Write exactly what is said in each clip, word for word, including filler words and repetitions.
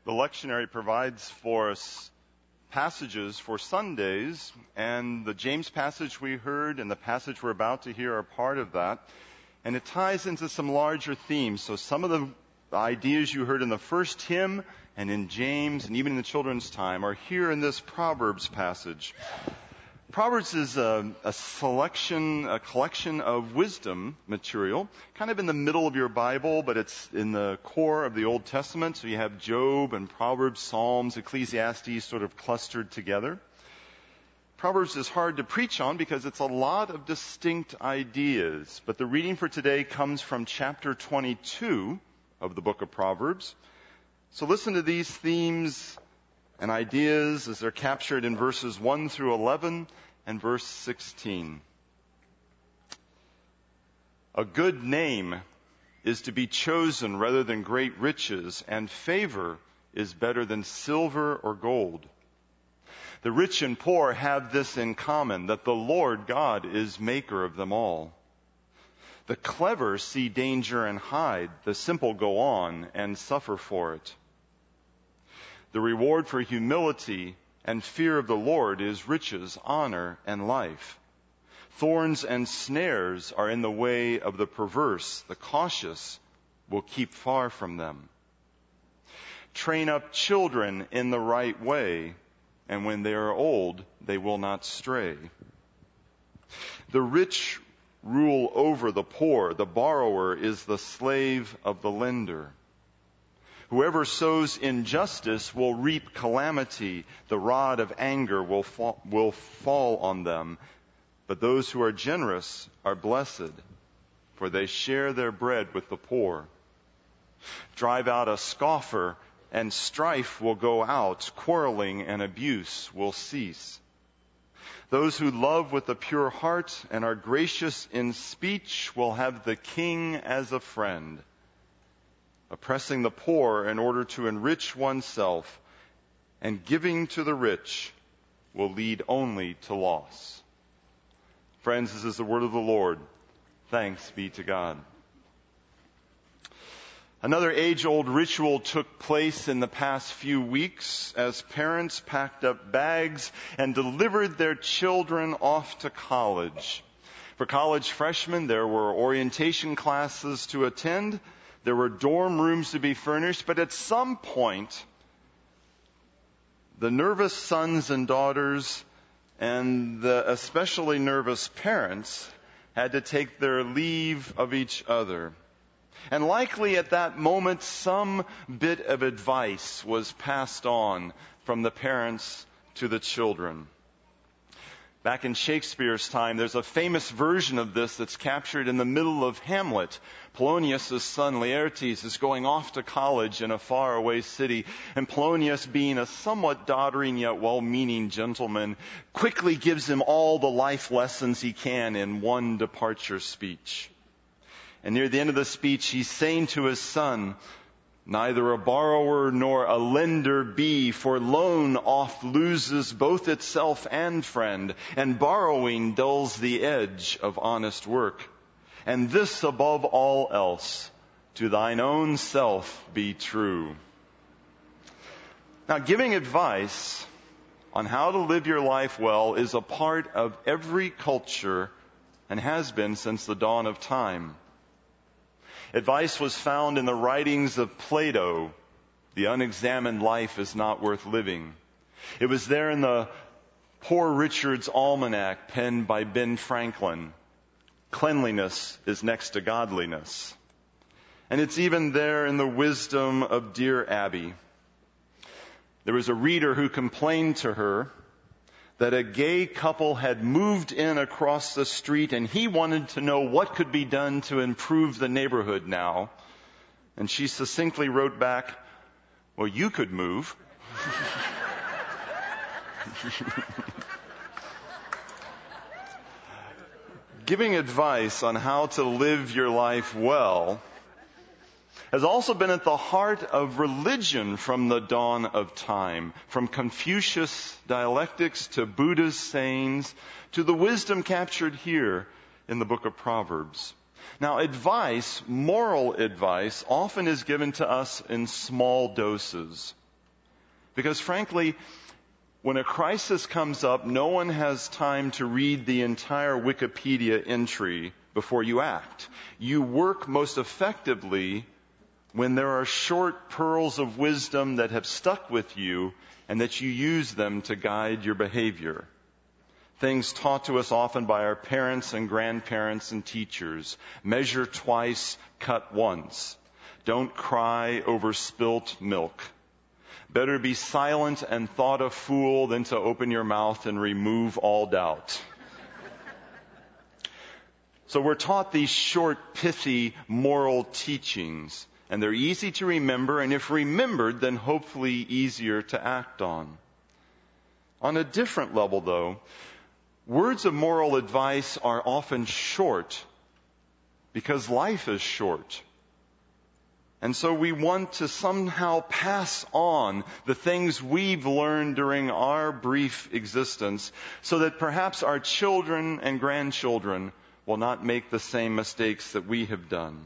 The lectionary provides for us passages for Sundays, and the James passage we heard and the passage we're about to hear are part of that. And it ties into some larger themes. So some of the ideas you heard in the first hymn and in James and even in the children's time are here in this Proverbs passage. Proverbs is a, a selection, a collection of wisdom material, kind of in the middle of your Bible, but it's in the core of the Old Testament. So you have Job and Proverbs, Psalms, Ecclesiastes sort of clustered together. Proverbs is hard to preach on because it's a lot of distinct ideas. But the reading for today comes from chapter twenty-two of the book of Proverbs. So listen to these themes and ideas as they're captured in verses one through eleven and verse sixteen. A good name is to be chosen rather than great riches, and favor is better than silver or gold. The rich and poor have this in common, that the Lord God is maker of them all. The clever see danger and hide, the simple go on and suffer for it. The reward for humility and fear of the Lord is riches, honor, and life. Thorns and snares are in the way of the perverse. The cautious will keep far from them. Train up children in the right way, and when they are old, they will not stray. The rich rule over the poor. The borrower is the slave of the lender. Whoever sows injustice will reap calamity. The rod of anger will fall, will fall on them. But those who are generous are blessed, for they share their bread with the poor. Drive out a scoffer, and strife will go out. Quarreling and abuse will cease. Those who love with a pure heart and are gracious in speech will have the king as a friend. Oppressing the poor in order to enrich oneself and giving to the rich will lead only to loss. Friends, this is the word of the Lord. Thanks be to God. Another age-old ritual took place in the past few weeks as parents packed up bags and delivered their children off to college. For college freshmen, there were orientation classes to attend. There were dorm rooms to be furnished, but at some point, the nervous sons and daughters and the especially nervous parents had to take their leave of each other. And likely at that moment, some bit of advice was passed on from the parents to the children. Back in Shakespeare's time, there's a famous version of this that's captured in the middle of Hamlet. Polonius' son Laertes is going off to college in a faraway city, and Polonius, being a somewhat doddering yet well-meaning gentleman, quickly gives him all the life lessons he can in one departure speech. And near the end of the speech, he's saying to his son, "Neither a borrower nor a lender be, for loan oft loses both itself and friend, and borrowing dulls the edge of honest work. And this above all else, to thine own self be true." Now, giving advice on how to live your life well is a part of every culture and has been since the dawn of time. Advice was found in the writings of Plato. The unexamined life is not worth living. It was there in the Poor Richard's Almanac penned by Ben Franklin. Cleanliness is next to godliness. And it's even there in the wisdom of Dear Abby. There was a reader who complained to her that a gay couple had moved in across the street and he wanted to know what could be done to improve the neighborhood now. And she succinctly wrote back, "Well, you could move." Giving advice on how to live your life well has also been at the heart of religion from the dawn of time, from Confucius dialectics to Buddha's sayings to the wisdom captured here in the book of Proverbs. Now, advice, moral advice, often is given to us in small doses. Because frankly, when a crisis comes up, no one has time to read the entire Wikipedia entry before you act. You work most effectively when there are short pearls of wisdom that have stuck with you and that you use them to guide your behavior. Things taught to us often by our parents and grandparents and teachers. Measure twice, cut once. Don't cry over spilt milk. Better be silent and thought a fool than to open your mouth and remove all doubt. So we're taught these short, pithy moral teachings, and they're easy to remember, and if remembered, then hopefully easier to act on. On a different level, though, words of moral advice are often short because life is short. And so we want to somehow pass on the things we've learned during our brief existence so that perhaps our children and grandchildren will not make the same mistakes that we have done.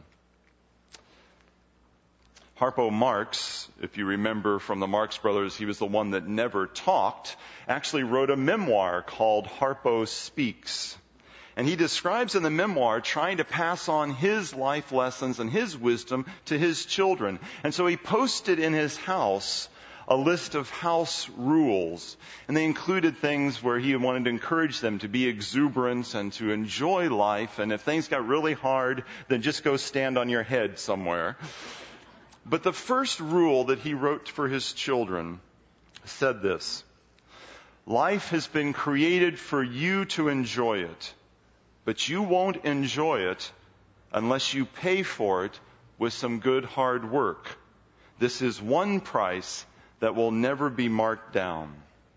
Harpo Marx, if you remember from the Marx Brothers, he was the one that never talked, actually wrote a memoir called Harpo Speaks. And he describes in the memoir trying to pass on his life lessons and his wisdom to his children. And so he posted in his house a list of house rules. And they included things where he wanted to encourage them to be exuberant and to enjoy life. And if things got really hard, then just go stand on your head somewhere. But the first rule that he wrote for his children said this: life has been created for you to enjoy it, but you won't enjoy it unless you pay for it with some good hard work. This is one price that will never be marked down.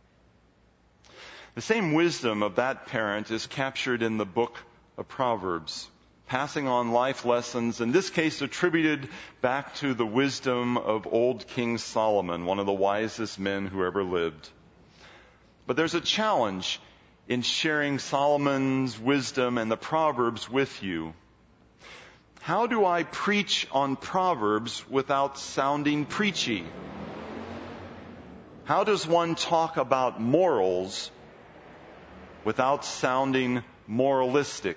The same wisdom of that parent is captured in the book of Proverbs, passing on life lessons, in this case attributed back to the wisdom of old King Solomon, one of the wisest men who ever lived. But there's a challenge in sharing Solomon's wisdom and the Proverbs with you. How do I preach on Proverbs without sounding preachy? How does one talk about morals without sounding moralistic?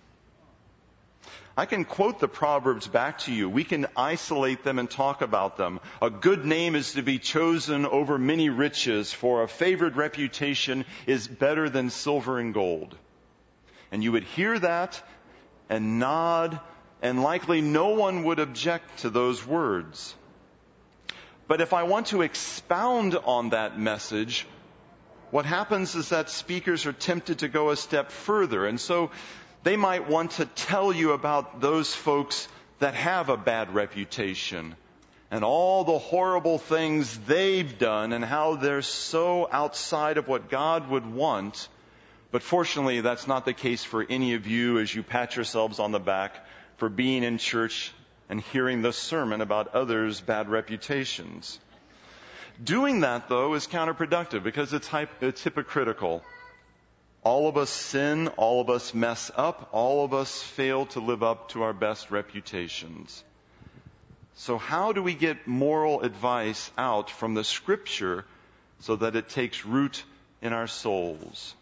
I can quote the Proverbs back to you. We can isolate them and talk about them. A good name is to be chosen over many riches, for a favored reputation is better than silver and gold. And you would hear that and nod, and likely no one would object to those words. But if I want to expound on that message, what happens is that speakers are tempted to go a step further. And so they might want to tell you about those folks that have a bad reputation and all the horrible things they've done and how they're so outside of what God would want. But fortunately, that's not the case for any of you as you pat yourselves on the back for being in church and hearing the sermon about others' bad reputations. Doing that, though, is counterproductive because it's, hyp- it's hypocritical. All of us sin, all of us mess up, all of us fail to live up to our best reputations. So how do we get moral advice out from the Scripture so that it takes root in our souls?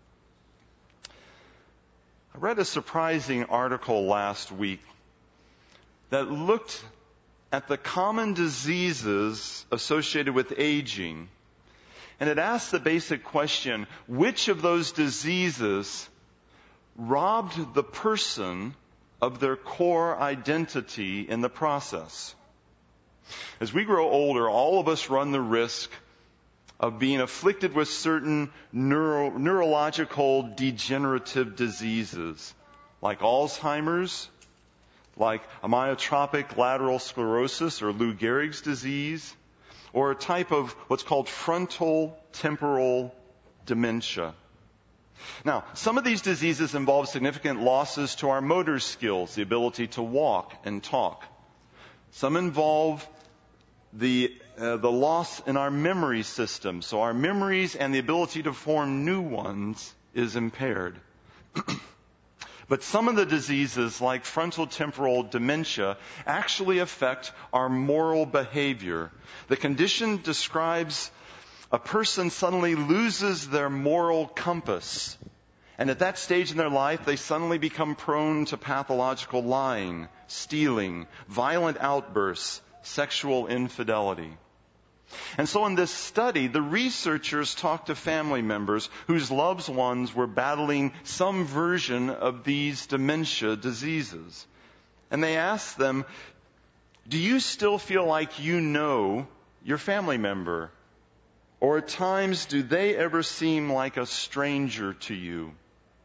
I read a surprising article last week that looked at the common diseases associated with aging. And it asked the basic question, which of those diseases robbed the person of their core identity in the process? As we grow older, all of us run the risk of being afflicted with certain neuro, neurological degenerative diseases, like Alzheimer's, like amyotrophic lateral sclerosis or Lou Gehrig's disease, or a type of what's called frontal temporal dementia. Now, some of these diseases involve significant losses to our motor skills, the ability to walk and talk. Some involve the uh, the loss in our memory system, so our memories and the ability to form new ones is impaired. But some of the diseases, like frontal temporal dementia, actually affect our moral behavior. The condition describes a person suddenly loses their moral compass. And at that stage in their life, they suddenly become prone to pathological lying, stealing, violent outbursts, sexual infidelity. And so in this study, the researchers talked to family members whose loved ones were battling some version of these dementia diseases. And they asked them, do you still feel like you know your family member? Or at times, do they ever seem like a stranger to you?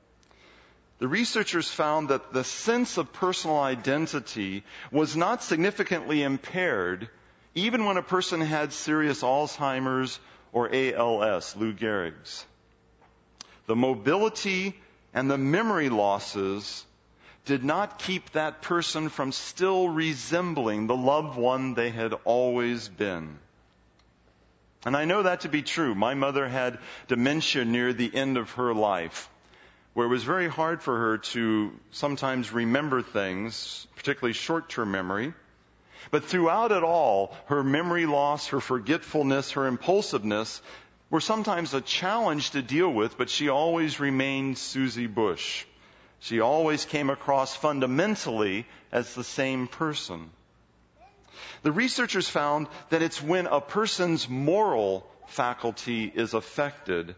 The researchers found that the sense of personal identity was not significantly impaired even when a person had serious Alzheimer's or A L S, Lou Gehrig's. The mobility and the memory losses did not keep that person from still resembling the loved one they had always been. And I know that to be true. My mother had dementia near the end of her life, where it was very hard for her to sometimes remember things, particularly short-term memory. But throughout it all, her memory loss, her forgetfulness, her impulsiveness were sometimes a challenge to deal with, but she always remained Susie Bush. She always came across fundamentally as the same person. The researchers found that it's when a person's moral faculty is affected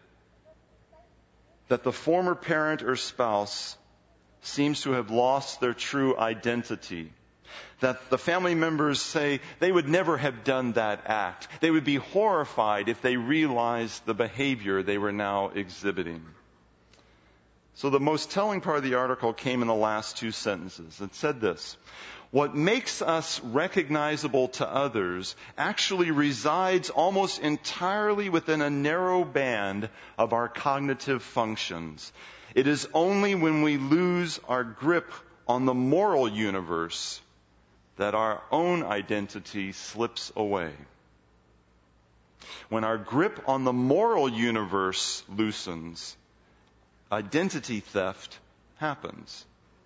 that the former parent or spouse seems to have lost their true identity. That the family members say they would never have done that act. They would be horrified if they realized the behavior they were now exhibiting. So the most telling part of the article came in the last two sentences. It said this: what makes us recognizable to others actually resides almost entirely within a narrow band of our cognitive functions. It is only when we lose our grip on the moral universe that our own identity slips away. When our grip on the moral universe loosens, identity theft happens.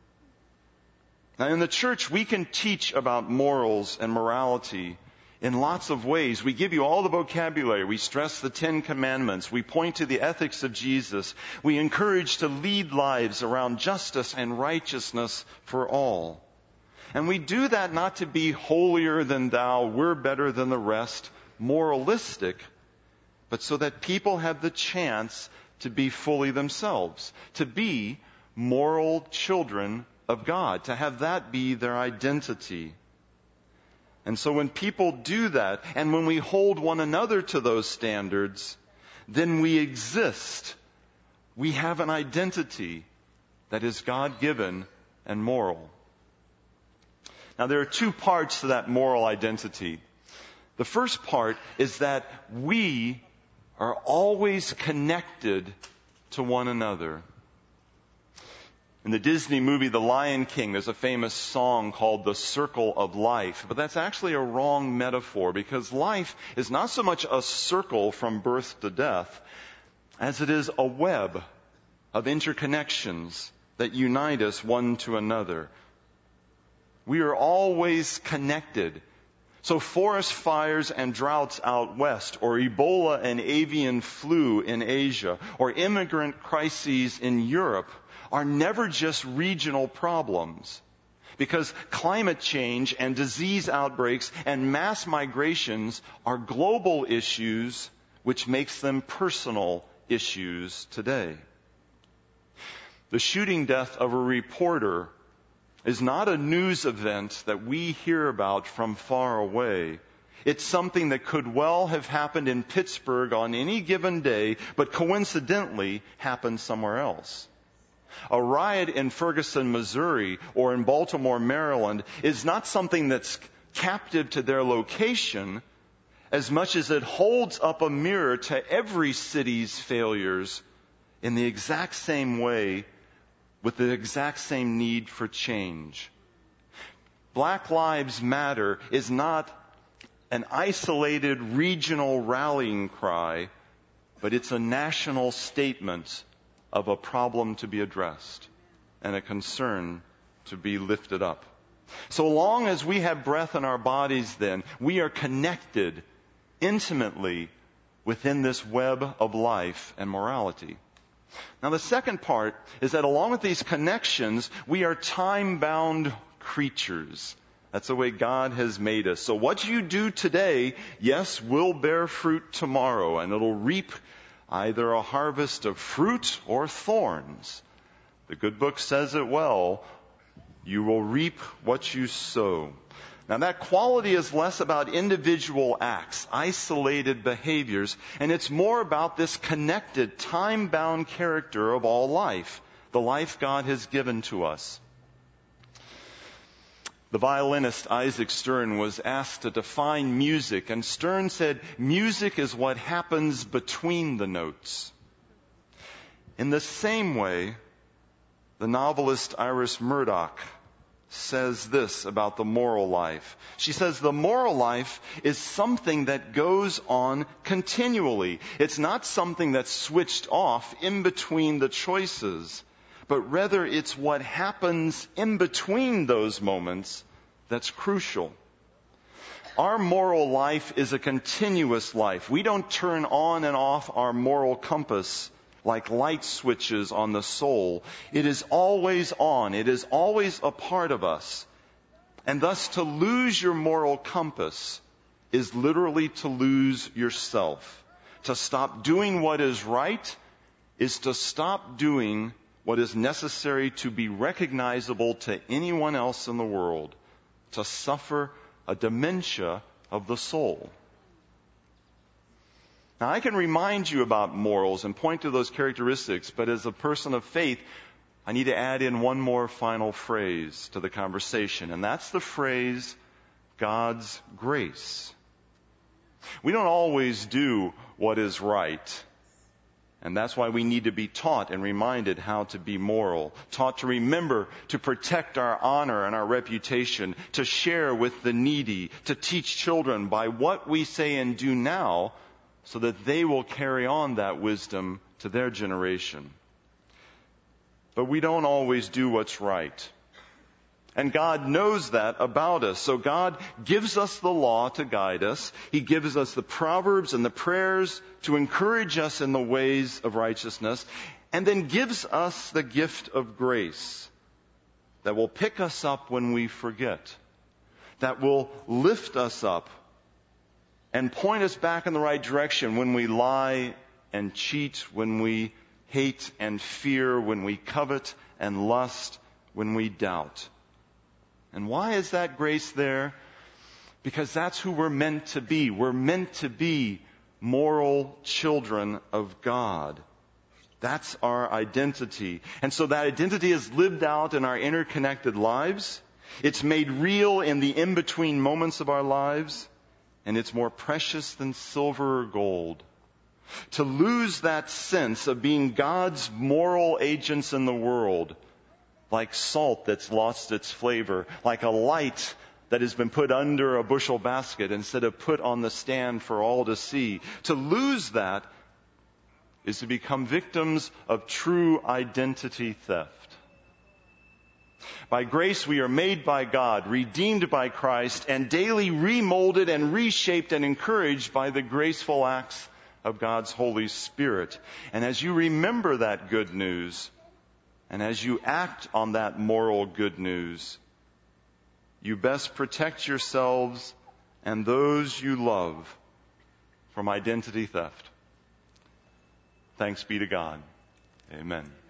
Now, in the church, we can teach about morals and morality in lots of ways. We give you all the vocabulary. We stress the Ten Commandments. We point to the ethics of Jesus. We encourage to lead lives around justice and righteousness for all. And we do that not to be holier than thou, we're better than the rest, moralistic, but so that people have the chance to be fully themselves, to be moral children of God, to have that be their identity. And so when people do that, and when we hold one another to those standards, then we exist. We have an identity that is God-given and moral. Now, there are two parts to that moral identity. The first part is that we are always connected to one another. In the Disney movie The Lion King, there's a famous song called The Circle of Life. But that's actually a wrong metaphor, because life is not so much a circle from birth to death as it is a web of interconnections that unite us one to another. We are always connected. So forest fires and droughts out west, or Ebola and avian flu in Asia, or immigrant crises in Europe are never just regional problems. Because climate change and disease outbreaks and mass migrations are global issues, which makes them personal issues today. The shooting death of a reporter is not a news event that we hear about from far away. It's something that could well have happened in Pittsburgh on any given day, but coincidentally happened somewhere else. A riot in Ferguson, Missouri, or in Baltimore, Maryland, is not something that's captive to their location as much as it holds up a mirror to every city's failures in the exact same way, with the exact same need for change. Black Lives Matter is not an isolated regional rallying cry, but it's a national statement of a problem to be addressed and a concern to be lifted up. So long as we have breath in our bodies, then, we are connected intimately within this web of life and morality. Now, the second part is that along with these connections, we are time-bound creatures. That's the way God has made us. So what you do today, yes, will bear fruit tomorrow, and it'll reap either a harvest of fruit or thorns. The good book says it well. You will reap what you sow. Now, that quality is less about individual acts, isolated behaviors, and it's more about this connected, time-bound character of all life, the life God has given to us. The violinist Isaac Stern was asked to define music, and Stern said, music is what happens between the notes. In the same way, the novelist Iris Murdoch says this about the moral life. She says the moral life is something that goes on continually. It's not something that's switched off in between the choices, but rather it's what happens in between those moments that's crucial. Our moral life is a continuous life. We don't turn on and off our moral compass like light switches on the soul. It is always on. It is always a part of us. And thus, to lose your moral compass is literally to lose yourself. To stop doing what is right is to stop doing what is necessary to be recognizable to anyone else in the world. To suffer a dementia of the soul. Now, I can remind you about morals and point to those characteristics, but as a person of faith, I need to add in one more final phrase to the conversation, and that's the phrase, God's grace. We don't always do what is right, and that's why we need to be taught and reminded how to be moral, taught to remember to protect our honor and our reputation, to share with the needy, to teach children by what we say and do now, so that they will carry on that wisdom to their generation. But we don't always do what's right. And God knows that about us. So God gives us the law to guide us. He gives us the proverbs and the prayers to encourage us in the ways of righteousness. And then gives us the gift of grace that will pick us up when we forget. That will lift us up and point us back in the right direction when we lie and cheat, when we hate and fear, when we covet and lust, when we doubt. And why is that grace there? Because that's who we're meant to be. We're meant to be moral children of God. That's our identity. And so that identity is lived out in our interconnected lives. It's made real in the in-between moments of our lives. And it's more precious than silver or gold. To lose that sense of being God's moral agents in the world, like salt that's lost its flavor, like a light that has been put under a bushel basket instead of put on the stand for all to see. To lose that is to become victims of true identity theft. By grace we are made by God, redeemed by Christ, and daily remolded and reshaped and encouraged by the graceful acts of God's Holy Spirit. And as you remember that good news, and as you act on that moral good news, you best protect yourselves and those you love from identity theft. Thanks be to God. Amen.